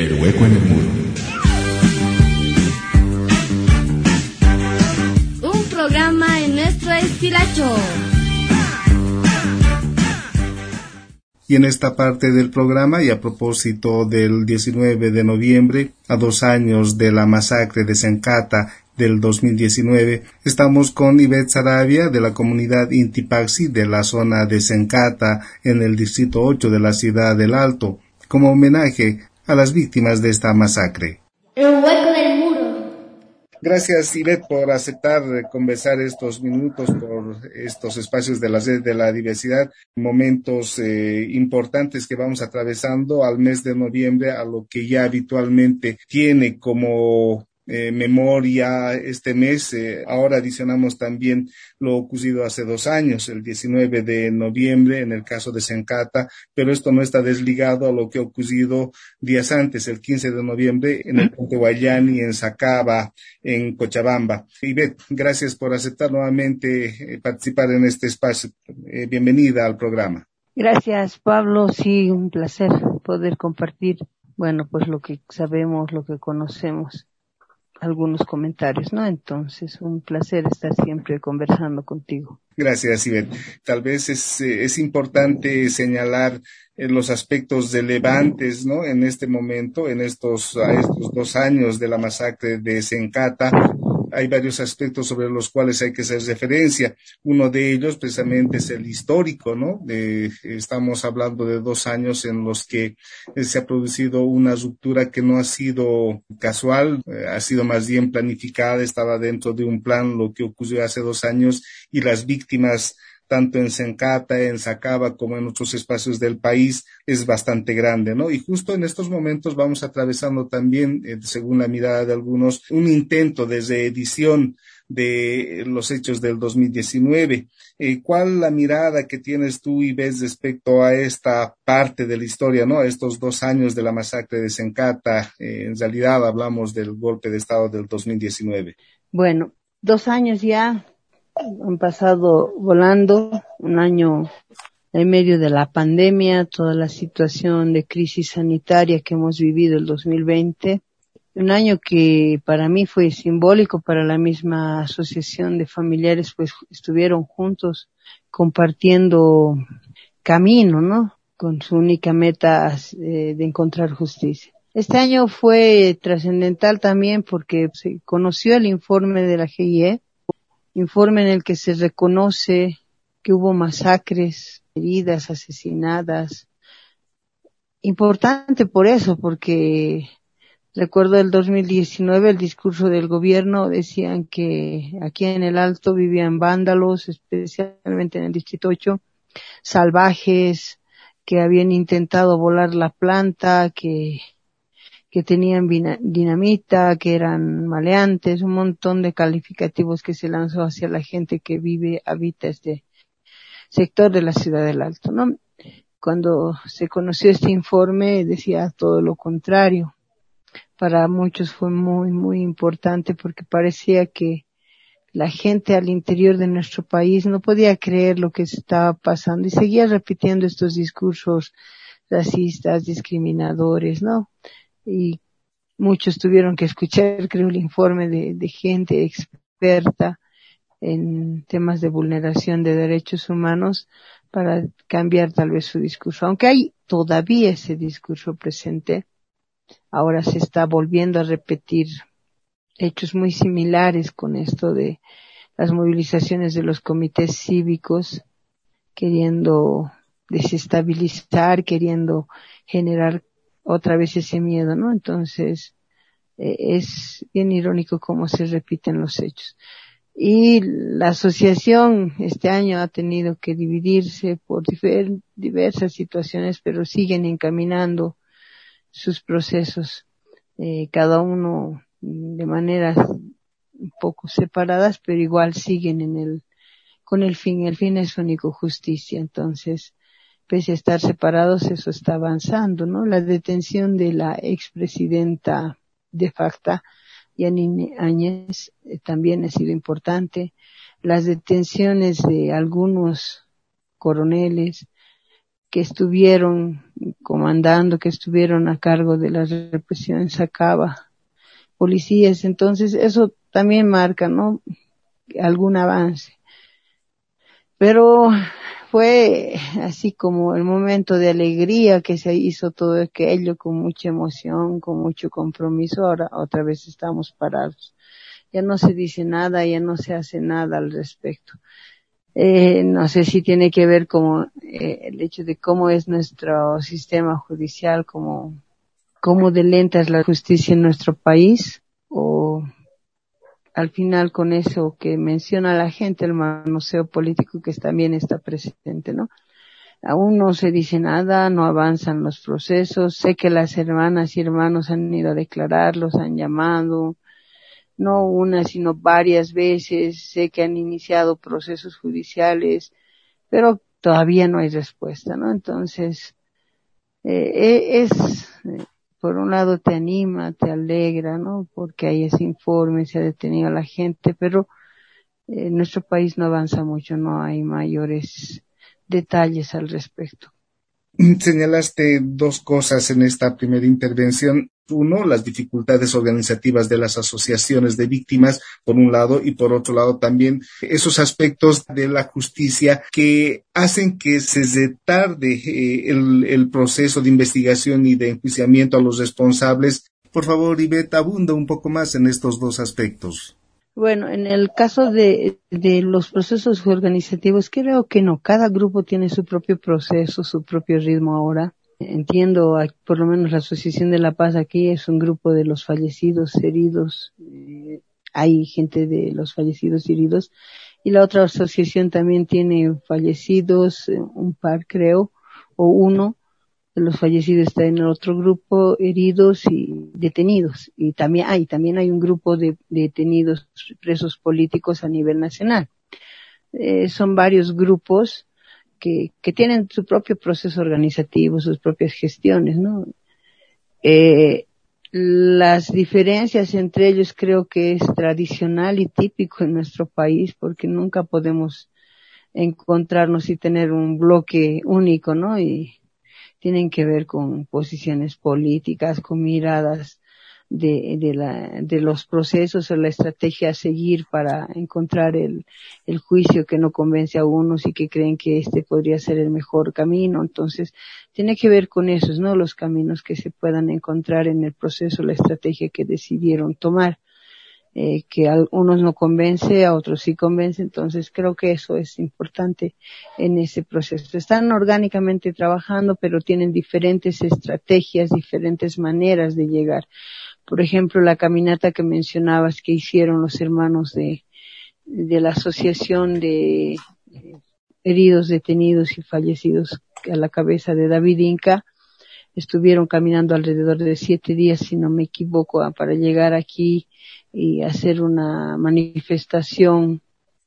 El hueco en el muro. Un programa en nuestro estilacho. Y en esta parte del programa, y a propósito del 19 de noviembre, a 2 años de la masacre de Sencata del 2019, estamos con Ivette Saravia de la comunidad Inti Paxi de la zona de Sencata en el distrito 8 de la ciudad del Alto, como homenaje a las víctimas de esta masacre. El hueco del muro. Gracias, Ivette, por aceptar conversar estos minutos por estos espacios de la red de la diversidad, momentos importantes que vamos atravesando al mes de noviembre, a lo que ya habitualmente tiene como memoria este mes. Ahora adicionamos también lo ocurrido hace 2 años, el 19 de noviembre, en el caso de Sencata, pero esto no está desligado a lo que ha ocurrido días antes, el 15 de noviembre, en el Puente Guayani, en Sacaba, en Cochabamba. Ivette, gracias por aceptar nuevamente participar en este espacio. Bienvenida al programa. Gracias, Pablo. Sí, un placer poder compartir, pues lo que sabemos, lo que conocemos, algunos comentarios, ¿no? Entonces, un placer estar siempre conversando contigo. Gracias, Ivette. Tal vez es importante señalar los aspectos relevantes, ¿no? En este momento, a estos 2 años de la masacre de Sencata, hay varios aspectos sobre los cuales hay que hacer referencia. Uno de ellos, precisamente, es el histórico, ¿no? Estamos hablando de 2 años en los que se ha producido una ruptura que no ha sido casual, ha sido más bien planificada, estaba dentro de un plan lo que ocurrió hace 2 años, y las víctimas tanto en Sencata, en Sacaba, como en otros espacios del país, es bastante grande, ¿no? Y justo en estos momentos vamos atravesando también, según la mirada de algunos, un intento de reedición de los hechos del 2019. ¿Cuál la mirada que tienes tú y ves respecto a esta parte de la historia, ¿no? Estos 2 años de la masacre de Sencata, en realidad hablamos del golpe de Estado del 2019. 2 años ya han pasado volando, 1 año en medio de la pandemia, toda la situación de crisis sanitaria que hemos vivido el 2020, un año que para mí fue simbólico, para la misma asociación de familiares, pues estuvieron juntos compartiendo camino, ¿no? Con su única meta de encontrar justicia. Este año fue trascendental también porque se conoció el informe de la GIE, informe en el que se reconoce que hubo masacres, heridas, asesinadas. Importante por eso, porque recuerdo el 2019 el discurso del gobierno, decían que aquí en el Alto vivían vándalos, especialmente en el Distrito 8, salvajes, que habían intentado volar la planta, que tenían dinamita, que eran maleantes, un montón de calificativos que se lanzó hacia la gente que habita este sector de la ciudad del Alto, ¿no? Cuando se conoció este informe decía todo lo contrario. Para muchos fue muy, muy importante porque parecía que la gente al interior de nuestro país no podía creer lo que estaba pasando y seguía repitiendo estos discursos racistas, discriminadores, ¿no? Y muchos tuvieron que escuchar, creo, el informe de gente experta en temas de vulneración de derechos humanos para cambiar tal vez su discurso. Aunque hay todavía ese discurso presente, ahora se está volviendo a repetir hechos muy similares con esto de las movilizaciones de los comités cívicos, queriendo desestabilizar, queriendo generar otra vez ese miedo, ¿no? Entonces, es bien irónico cómo se repiten los hechos. Y la asociación este año ha tenido que dividirse por diversas situaciones, pero siguen encaminando sus procesos, cada uno de maneras un poco separadas, pero igual siguen con el fin es único, justicia. Entonces, pese a estar separados, eso está avanzando, ¿no? La detención de la expresidenta de facto, Yanine Áñez, también ha sido importante. Las detenciones de algunos coroneles, que estuvieron comandando, que estuvieron a cargo de la represión en Sacaba, policías. Entonces eso también marca, ¿no?, algún avance. Pero fue así como el momento de alegría que se hizo todo aquello con mucha emoción, con mucho compromiso. Ahora otra vez estamos parados. Ya no se dice nada, ya no se hace nada al respecto. No sé si tiene que ver como el hecho de cómo es nuestro sistema judicial, cómo de lenta es la justicia en nuestro país, o al final con eso que menciona la gente, el manoseo político que también está presente, ¿no? Aún no se dice nada, no avanzan los procesos. Sé que las hermanas y hermanos han ido a declarar, los han llamado, no una, sino varias veces. Sé que han iniciado procesos judiciales, pero todavía no hay respuesta, ¿no? Entonces, por un lado te anima, te alegra, ¿no?, porque hay ese informe, se ha detenido a la gente, pero nuestro país no avanza mucho, no hay mayores detalles al respecto. Señalaste dos cosas en esta primera intervención. Uno, las dificultades organizativas de las asociaciones de víctimas, por un lado, y por otro lado también esos aspectos de la justicia que hacen que se retarde el proceso de investigación y de enjuiciamiento a los responsables. Por favor, Ivette, abunda un poco más en estos dos aspectos. Bueno, en el caso de los procesos organizativos, creo que no. Cada grupo tiene su propio proceso, su propio ritmo ahora. Entiendo, por lo menos la Asociación de la Paz aquí es un grupo de los fallecidos, heridos. Hay gente de los fallecidos y heridos. Y la otra asociación también tiene fallecidos, un par creo, o uno de los fallecidos está en el otro grupo, heridos y detenidos. Y también hay un grupo de detenidos, presos políticos a nivel nacional. Son varios grupos que tienen su propio proceso organizativo, sus propias gestiones, ¿no? Las diferencias entre ellos creo que es tradicional y típico en nuestro país, porque nunca podemos encontrarnos y tener un bloque único, ¿no? Y tienen que ver con posiciones políticas, con miradas de los procesos o la estrategia a seguir para encontrar el juicio que no convence a unos y que creen que este podría ser el mejor camino. Entonces, tiene que ver con esos, ¿no?, los caminos que se puedan encontrar en el proceso, la estrategia que decidieron tomar. Que a unos no convence, a otros sí convence. Entonces creo que eso es importante en ese proceso. Están orgánicamente trabajando, pero tienen diferentes estrategias, diferentes maneras de llegar. Por ejemplo, la caminata que mencionabas que hicieron los hermanos de la Asociación de Heridos, Detenidos y Fallecidos a la cabeza de David Inca, estuvieron caminando alrededor de 7 días, si no me equivoco, para llegar aquí y hacer una manifestación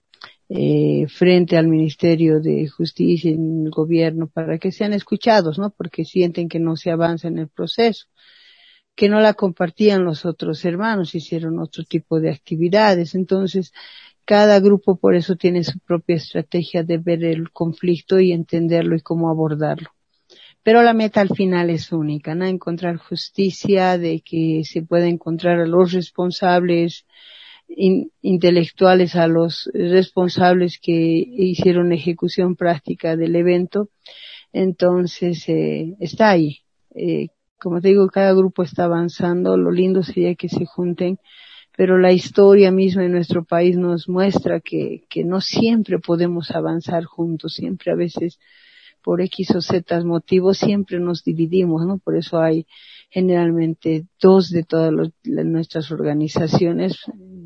frente al Ministerio de Justicia y el gobierno para que sean escuchados, ¿no? Porque sienten que no se avanza en el proceso, que no la compartían los otros hermanos, hicieron otro tipo de actividades. Entonces, cada grupo por eso tiene su propia estrategia de ver el conflicto y entenderlo y cómo abordarlo. Pero la meta al final es única, ¿no? Encontrar justicia, de que se pueda encontrar a los responsables intelectuales, a los responsables que hicieron ejecución práctica del evento. Entonces, está ahí. Como te digo, cada grupo está avanzando. Lo lindo sería que se junten, pero la historia misma en nuestro país nos muestra que no siempre podemos avanzar juntos. Siempre, a veces, por X o Z motivos, siempre nos dividimos, ¿no? Por eso hay generalmente dos de todas nuestras organizaciones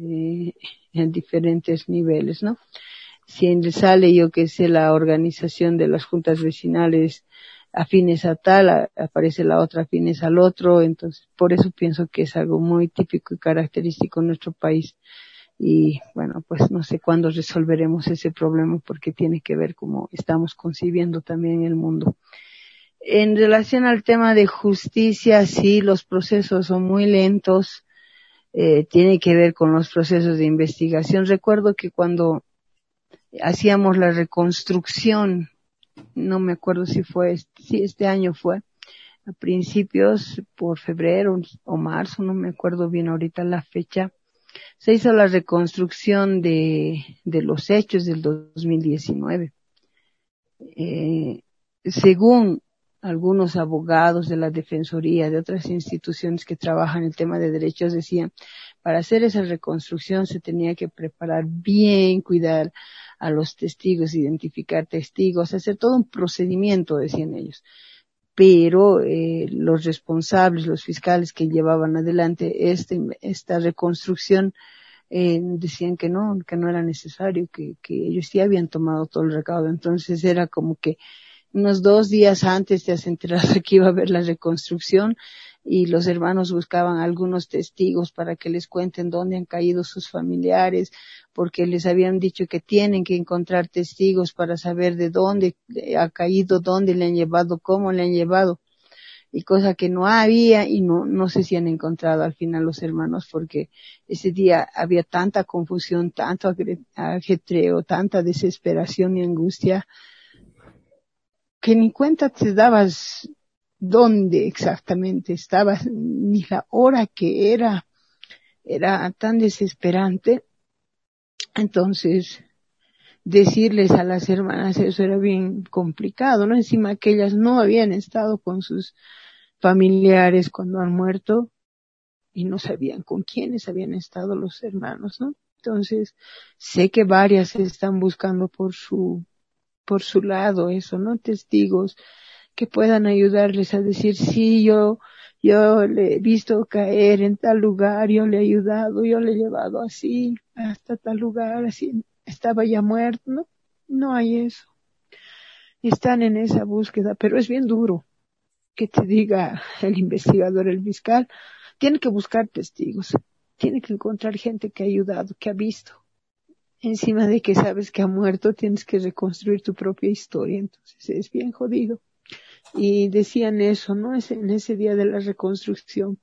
en diferentes niveles, ¿no? Si sale, yo que sé, la organización de las juntas vecinales afines a tal, aparece la otra afines al otro. Entonces, por eso pienso que es algo muy típico y característico en nuestro país. Y bueno, pues no sé cuándo resolveremos ese problema, porque tiene que ver cómo estamos concibiendo también el mundo. En relación al tema de justicia, sí, los procesos son muy lentos. Tiene que ver con los procesos de investigación. Recuerdo que cuando hacíamos la reconstrucción no me acuerdo si este año fue, a principios por febrero o marzo, no me acuerdo bien ahorita la fecha, se hizo la reconstrucción de los hechos del 2019. Según algunos abogados de la Defensoría, de otras instituciones que trabajan el tema de derechos, decían, para hacer esa reconstrucción se tenía que preparar bien, cuidar a los testigos, identificar testigos, hacer todo un procedimiento, decían ellos. Pero los responsables, los fiscales que llevaban adelante esta reconstrucción, decían que no era necesario, que ellos ya habían tomado todo el recaudo. Entonces era como que unos 2 días antes te has enterado que iba a haber la reconstrucción y los hermanos buscaban algunos testigos para que les cuenten dónde han caído sus familiares, porque les habían dicho que tienen que encontrar testigos para saber de dónde ha caído, dónde le han llevado, cómo le han llevado, y cosa que no había y no sé si han encontrado al final los hermanos, porque ese día había tanta confusión, tanto ajetreo, tanta desesperación y angustia, que ni cuenta te dabas dónde exactamente estabas, ni la hora que era tan desesperante. Entonces, decirles a las hermanas eso era bien complicado, ¿no? Encima que ellas no habían estado con sus familiares cuando han muerto y no sabían con quiénes habían estado los hermanos, ¿no? Entonces, sé que varias están buscando por su lado eso, ¿no? Testigos que puedan ayudarles a decir, sí, yo le he visto caer en tal lugar, yo le he ayudado, yo le he llevado así, hasta tal lugar, así, estaba ya muerto, ¿no? No hay eso. Están en esa búsqueda, pero es bien duro que te diga el investigador, el fiscal, tiene que buscar testigos, tiene que encontrar gente que ha ayudado, que ha visto. Encima de que sabes que ha muerto, tienes que reconstruir tu propia historia, entonces es bien jodido. Y decían eso, ¿no? En ese día de la reconstrucción.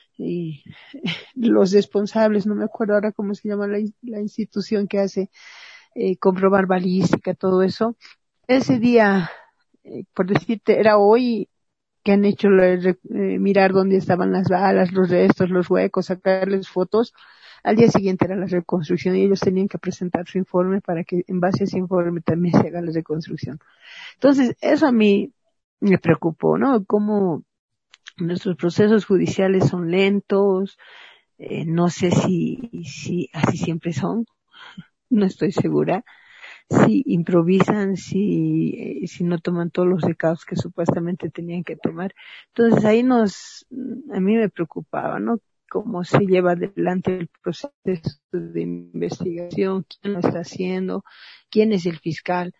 Y los responsables, no me acuerdo ahora cómo se llama la institución que hace comprobar balística, todo eso. Ese día, por decirte, era hoy que han hecho mirar dónde estaban las balas, los restos, los huecos, sacarles fotos. Al día siguiente era la reconstrucción y ellos tenían que presentar su informe para que en base a ese informe también se haga la reconstrucción. Entonces, eso a mí me preocupó, ¿no? Cómo nuestros procesos judiciales son lentos, no sé si así siempre son, no estoy segura, si improvisan, si no toman todos los recados que supuestamente tenían que tomar. Entonces ahí a mí me preocupaba, ¿no? Cómo se lleva adelante el proceso de investigación, quién lo está haciendo, quién es el fiscal.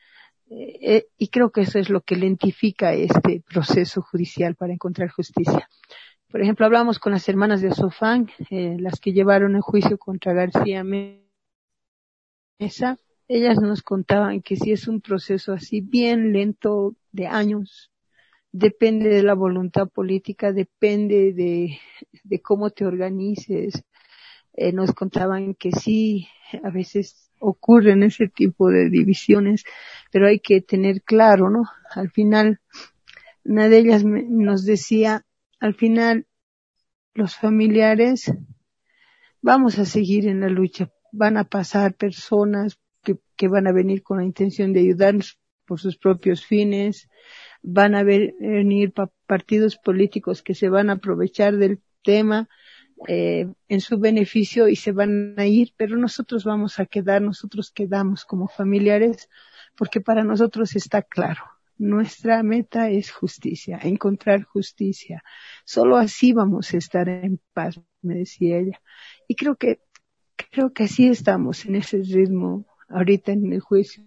Y creo que eso es lo que lentifica este proceso judicial para encontrar justicia. Por ejemplo, hablamos con las hermanas de Sofán, las que llevaron el juicio contra García Mesa. Ellas nos contaban que si es un proceso así bien lento de años, depende de la voluntad política, depende de cómo te organices. Nos contaban que sí, a veces ocurren ese tipo de divisiones, pero hay que tener claro, ¿no? Al final, una de ellas nos decía, al final, los familiares vamos a seguir en la lucha, van a pasar personas que van a venir con la intención de ayudarnos por sus propios fines, van a venir partidos políticos que se van a aprovechar del tema en su beneficio y se van a ir, pero nosotros vamos a quedar, nosotros quedamos como familiares, porque para nosotros está claro, nuestra meta es justicia, encontrar justicia. Solo así vamos a estar en paz, me decía ella. Y creo que así estamos en ese ritmo ahorita en el juicio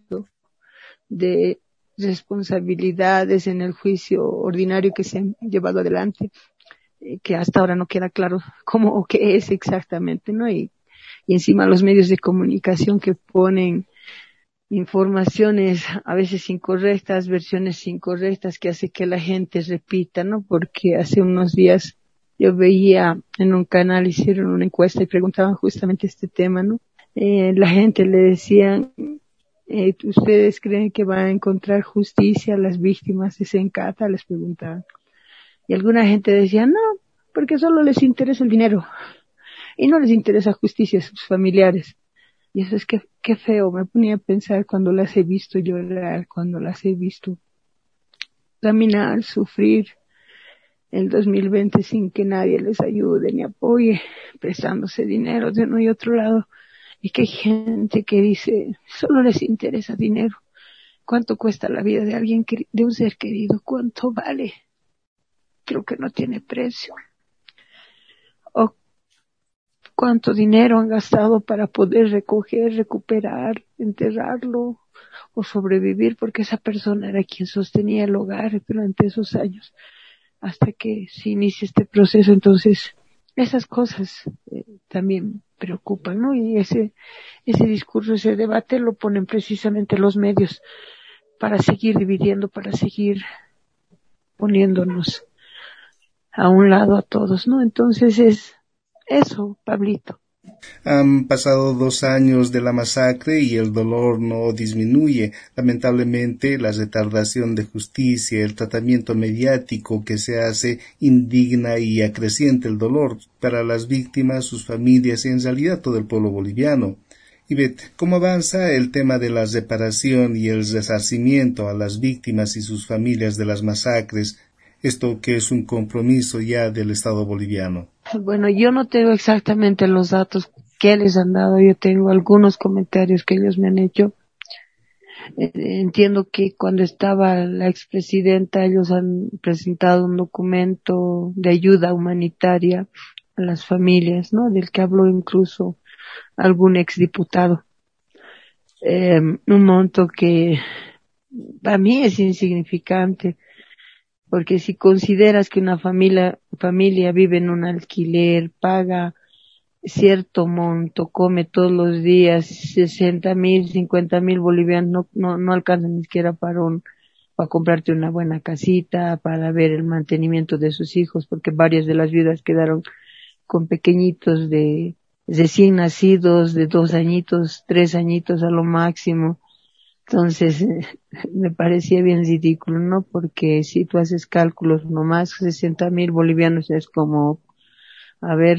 de responsabilidades, en el juicio ordinario que se han llevado adelante, que hasta ahora no queda claro cómo o qué es exactamente, ¿no? Y encima los medios de comunicación que ponen informaciones a veces incorrectas, versiones incorrectas que hace que la gente repita, ¿no? Porque hace unos días yo veía en un canal, hicieron una encuesta y preguntaban justamente este tema, ¿no? La gente le decían, ¿Ustedes creen que van a encontrar justicia a las víctimas de Sencata? Les preguntaban. Y alguna gente decía, no, porque solo les interesa el dinero y no les interesa justicia a sus familiares. Y eso es que qué feo, me ponía a pensar cuando las he visto llorar, cuando las he visto caminar, sufrir el 2020 sin que nadie les ayude ni apoye, prestándose dinero de uno y otro lado. Y que hay gente que dice, solo les interesa dinero. ¿Cuánto cuesta la vida de alguien, de un ser querido? ¿Cuánto vale? Creo que no tiene precio. O cuánto dinero han gastado para poder recoger, recuperar, enterrarlo o sobrevivir, porque esa persona era quien sostenía el hogar durante esos años, hasta que se inicia este proceso. Entonces, esas cosas también preocupan, ¿no? Y ese discurso, ese debate lo ponen precisamente los medios para seguir dividiendo, para seguir poniéndonos a un lado a todos, ¿no? Entonces es eso, Pablito. Han pasado 2 años de la masacre y el dolor no disminuye. Lamentablemente, la retardación de justicia, el tratamiento mediático que se hace indigna y acrecienta el dolor para las víctimas, sus familias y en realidad todo el pueblo boliviano. Ivette, ¿cómo avanza el tema de la reparación y el resarcimiento a las víctimas y sus familias de las masacres? Esto que es un compromiso ya del Estado boliviano. Bueno, yo no tengo exactamente los datos que les han dado, yo tengo algunos comentarios que ellos me han hecho. Entiendo que cuando estaba la expresidenta ellos han presentado un documento de ayuda humanitaria a las familias, ¿no? Del que habló incluso algún exdiputado. Un monto que para mí es insignificante, porque si consideras que una familia vive en un alquiler, paga cierto monto, come todos los días 60,000, 50,000 bolivianos, no alcanza ni siquiera para comprarte una buena casita, para ver el mantenimiento de sus hijos, porque varias de las viudas quedaron con pequeñitos de recién nacidos, de 2 añitos, 3 añitos a lo máximo. Entonces, me parecía bien ridículo, ¿no? Porque si tú haces cálculos, nomás 60,000 bolivianos es como, a ver,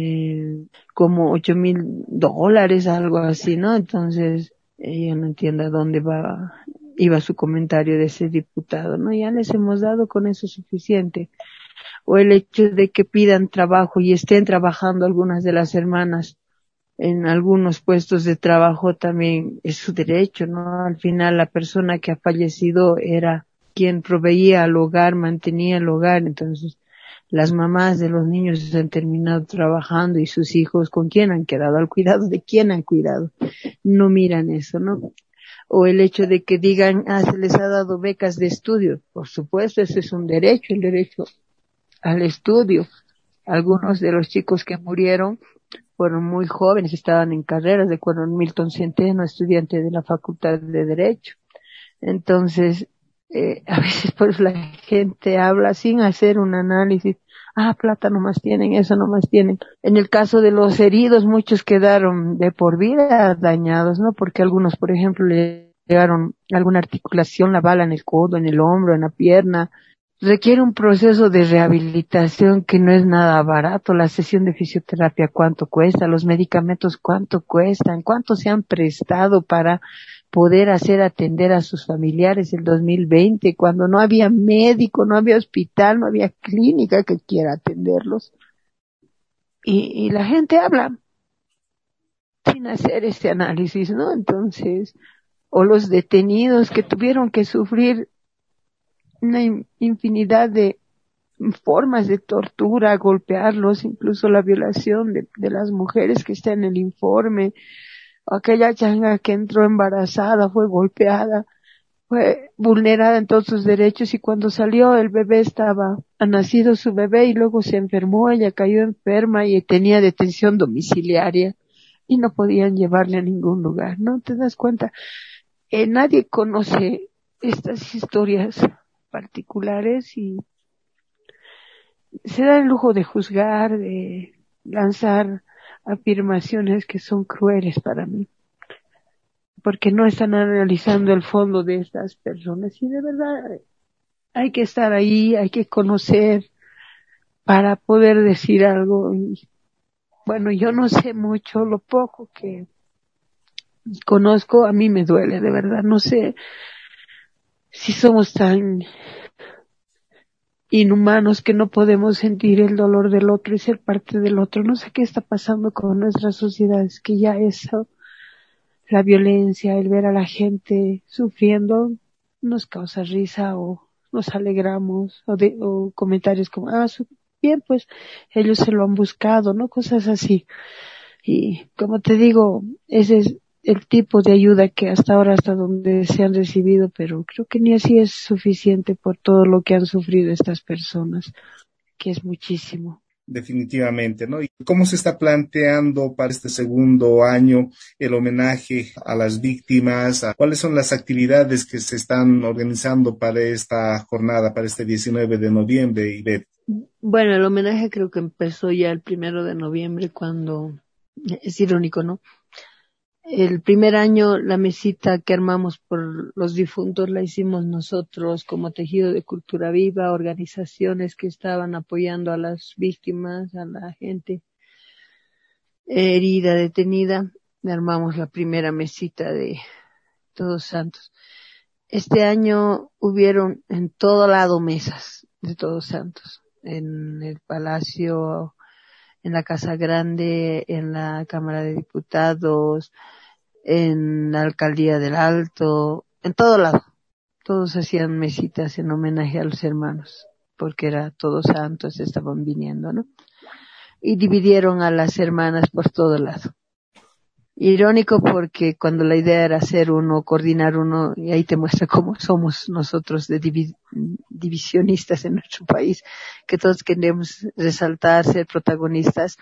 como $8,000, algo así, ¿no? Entonces, yo no entiendo a dónde iba su comentario de ese diputado, ¿no? Ya les hemos dado con eso suficiente. O el hecho de que pidan trabajo y estén trabajando algunas de las hermanas en algunos puestos de trabajo también es su derecho, ¿no? Al final la persona que ha fallecido era quien proveía al hogar, mantenía el hogar, entonces las mamás de los niños han terminado trabajando y sus hijos, ¿con quién han quedado? Al cuidado de quién han cuidado. No miran eso, ¿no? O el hecho de que digan, se les ha dado becas de estudio. Por supuesto, ese es un derecho, el derecho al estudio. Algunos de los chicos que murieron fueron muy jóvenes, estaban en carreras, recuerdo Milton Centeno, estudiante de la Facultad de Derecho. Entonces, a veces pues la gente habla sin hacer un análisis. Plata nomás tienen, eso nomás tienen. En el caso de los heridos, muchos quedaron de por vida dañados, ¿no? Porque algunos, por ejemplo, le llegaron alguna articulación, la bala en el codo, en el hombro, en la pierna. Requiere un proceso de rehabilitación que no es nada barato. La sesión de fisioterapia, ¿cuánto cuesta? Los medicamentos, ¿cuánto cuestan? ¿Cuánto se han prestado para poder atender a sus familiares el 2020, cuando no había médico, no había hospital, no había clínica que quiera atenderlos? Y la gente habla sin hacer ese análisis, ¿no? Entonces, o los detenidos que tuvieron que sufrir una infinidad de formas de tortura, golpearlos, incluso la violación de las mujeres que está en el informe, aquella changa que entró embarazada, fue golpeada, fue vulnerada en todos sus derechos, y cuando salió el bebé ha nacido su bebé y luego se enfermó, ella cayó enferma y tenía detención domiciliaria y no podían llevarle a ningún lugar, ¿no? ¿Te das cuenta? Nadie conoce estas historias particulares y se da el lujo de juzgar, de lanzar afirmaciones que son crueles para mí. porque no están analizando el fondo de estas personas. Y de verdad hay que estar ahí, hay que conocer para poder decir algo. Y, bueno, yo no sé mucho, lo poco que conozco a mí me duele, de verdad. No sé si somos tan inhumanos que no podemos sentir el dolor del otro y ser parte del otro. No sé qué está pasando con nuestras sociedades, que ya eso, la violencia, el ver a la gente sufriendo, nos causa risa o nos alegramos o comentarios como, bien, pues ellos se lo han buscado, ¿no? Cosas así. Y como te digo, ese es el tipo de ayuda que hasta ahora, hasta donde se han recibido, pero creo que ni así es suficiente por todo lo que han sufrido estas personas, que es muchísimo. Definitivamente, ¿no? ¿Y cómo se está planteando para este segundo año el homenaje a las víctimas? ¿Cuáles son las actividades que se están organizando para esta jornada, para este 19 de noviembre, Ivette? Bueno, el homenaje creo que empezó ya el 1 de noviembre, cuando, es irónico, ¿no? El primer año la mesita que armamos por los difuntos la hicimos nosotros como Tejido de Cultura Viva, organizaciones que estaban apoyando a las víctimas, a la gente herida, detenida. Armamos la primera mesita de Todos Santos. Este año hubieron en todo lado mesas de Todos Santos, en el Palacio, en la Casa Grande, en la Cámara de Diputados, en la Alcaldía del Alto, en todo lado. Todos hacían mesitas en homenaje a los hermanos, porque era Todos Santos, estaban viniendo, ¿no? Y dividieron a las hermanas por todo lado. Irónico porque cuando la idea era hacer uno, coordinar uno, y ahí te muestra cómo somos nosotros de divisionistas en nuestro país, que todos queremos resaltar, ser protagonistas.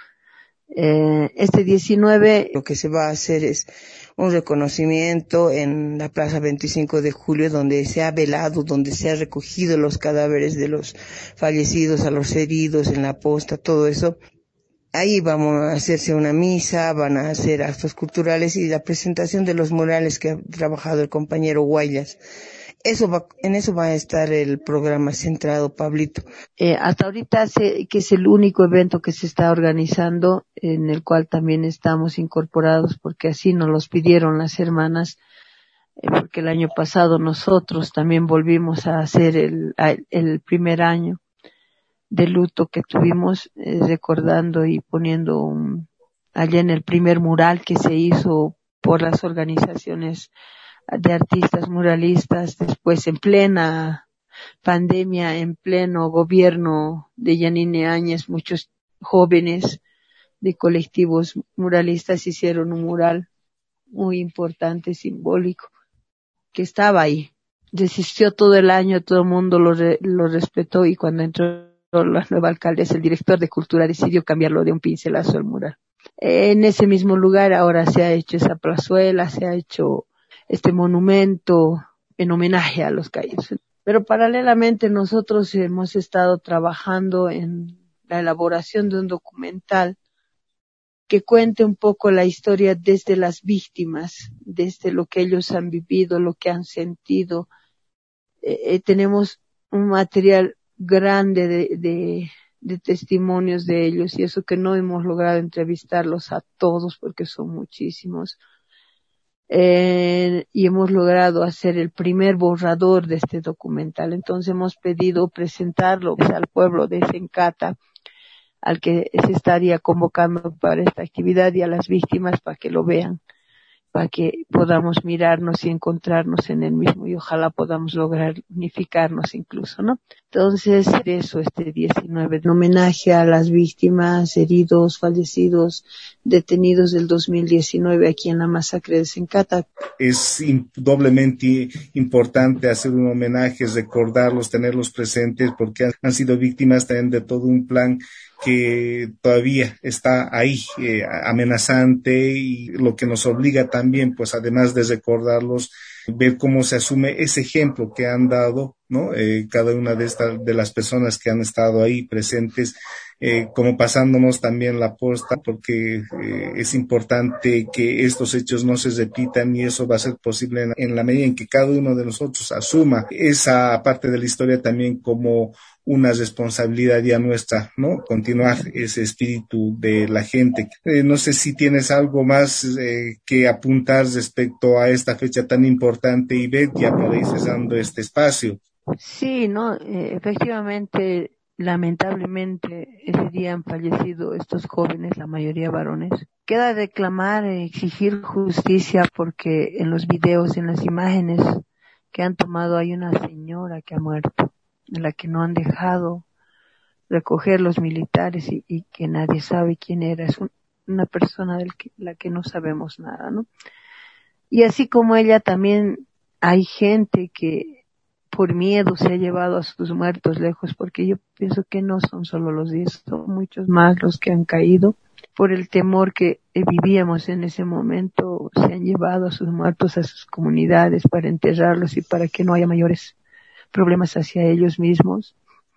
Este 19 lo que se va a hacer es un reconocimiento en la Plaza 25 de Julio, donde se ha velado, donde se ha recogido los cadáveres de los fallecidos, a los heridos en la posta, todo eso. Ahí vamos a hacerse una misa, van a hacer actos culturales y la presentación de los murales que ha trabajado el compañero Guayas. En eso va a estar el programa centrado, Pablito. Hasta ahorita que es el único evento que se está organizando, en el cual también estamos incorporados, porque así nos los pidieron las hermanas, porque el año pasado nosotros también volvimos a hacer el primer año de luto que tuvimos, recordando y poniendo allá en el primer mural que se hizo por las organizaciones de artistas muralistas, después en plena pandemia, en pleno gobierno de Yanine Áñez, muchos jóvenes de colectivos muralistas hicieron un mural muy importante, simbólico, que estaba ahí. Resistió todo el año, todo el mundo lo respetó, y cuando entró la nueva alcaldesa, el director de cultura decidió cambiarlo de un pincelazo al mural. En ese mismo lugar ahora se ha hecho esa plazuela, se ha hecho este monumento en homenaje a los caídos. Pero paralelamente nosotros hemos estado trabajando en la elaboración de un documental que cuente un poco la historia desde las víctimas, desde lo que ellos han vivido, lo que han sentido. Tenemos un material grande de testimonios de ellos, y eso que no hemos logrado entrevistarlos a todos porque son muchísimos. Y hemos logrado hacer el primer borrador de este documental. Entonces hemos pedido presentarlo al pueblo de Sencata, al que se estaría convocando para esta actividad, y a las víctimas para que lo vean, para que podamos mirarnos y encontrarnos en el mismo, y ojalá podamos lograr unificarnos incluso, ¿no? Entonces, eso, este 19, en homenaje a las víctimas, heridos, fallecidos, detenidos del 2019 aquí en la masacre de Sencata. Es doblemente importante hacer un homenaje, recordarlos, tenerlos presentes, porque han sido víctimas también de todo un plan que todavía está ahí, amenazante, y lo que nos obliga también, pues además de recordarlos, ver cómo se asume ese ejemplo que han dado, ¿no? Cada una de las personas que han estado ahí presentes, como pasándonos también la posta, porque es importante que estos hechos no se repitan, y eso va a ser posible en la medida en que cada uno de nosotros asuma esa parte de la historia también como una responsabilidad ya nuestra, ¿no? Continuar ese espíritu de la gente. No sé si tienes algo más que apuntar respecto a esta fecha tan importante, Ivette, ya para ir cerrando este espacio. Sí, no, efectivamente, lamentablemente, ese día han fallecido estos jóvenes, la mayoría varones. Queda reclamar, exigir justicia, porque en los videos, en las imágenes que han tomado, hay una señora que ha muerto, de la que no han dejado recoger los militares y que nadie sabe quién era. Es una persona la que no sabemos nada, ¿no? Y así como ella, también hay gente que por miedo se ha llevado a sus muertos lejos, porque yo pienso que no son solo los 10, son muchos más los que han caído. Por el temor que vivíamos en ese momento, se han llevado a sus muertos a sus comunidades para enterrarlos y para que no haya mayores problemas hacia ellos mismos.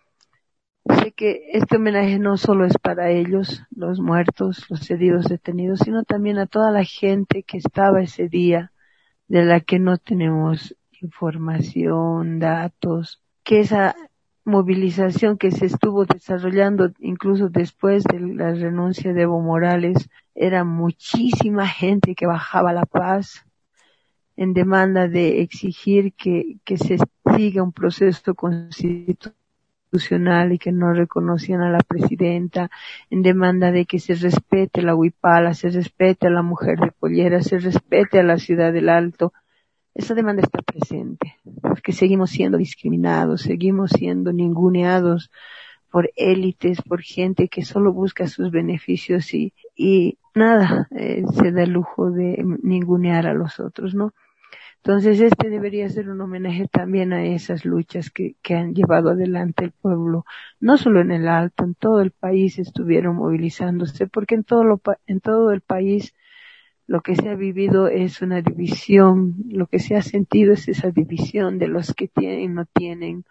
Sé que este homenaje no solo es para ellos, los muertos, los heridos, detenidos, sino también a toda la gente que estaba ese día, de la que no tenemos información, datos, que esa movilización que se estuvo desarrollando incluso después de la renuncia de Evo Morales, era muchísima gente que bajaba a La Paz en demanda de exigir que se siga un proceso constitucional y que no reconocían a la presidenta, en demanda de que se respete la huipala, se respete a la mujer de pollera, se respete a la ciudad del Alto. Esa demanda está presente, porque seguimos siendo discriminados, seguimos siendo ninguneados por élites, por gente que solo busca sus beneficios y nada, se da el lujo de ningunear a los otros, ¿no? Entonces este debería ser un homenaje también a esas luchas que han llevado adelante el pueblo, no solo en el Alto, en todo el país estuvieron movilizándose, porque en todo el país lo que se ha vivido es una división, lo que se ha sentido es esa división de los que tienen, no tienen,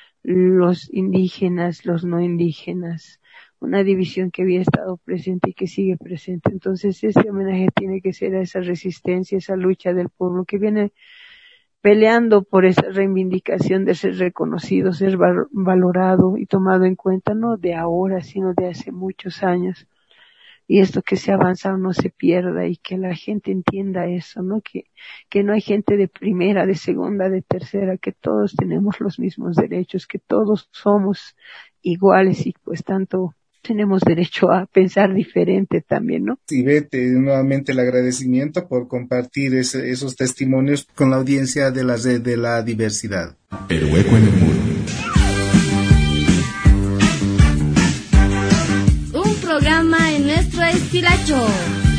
los indígenas, los no indígenas, una división que había estado presente y que sigue presente. Entonces ese homenaje tiene que ser a esa resistencia, esa lucha del pueblo que viene peleando por esa reivindicación de ser reconocido, ser valorado y tomado en cuenta, no de ahora, sino de hace muchos años. Y esto que se ha avanzado no se pierda y que la gente entienda eso, ¿no? Que no hay gente de primera, de segunda, de tercera, que todos tenemos los mismos derechos, que todos somos iguales y pues tanto tenemos derecho a pensar diferente también, ¿no? Ivette, nuevamente el agradecimiento por compartir esos testimonios con la audiencia de la Red de la Diversidad. El hueco en el muro. Un programa en nuestro estilacho.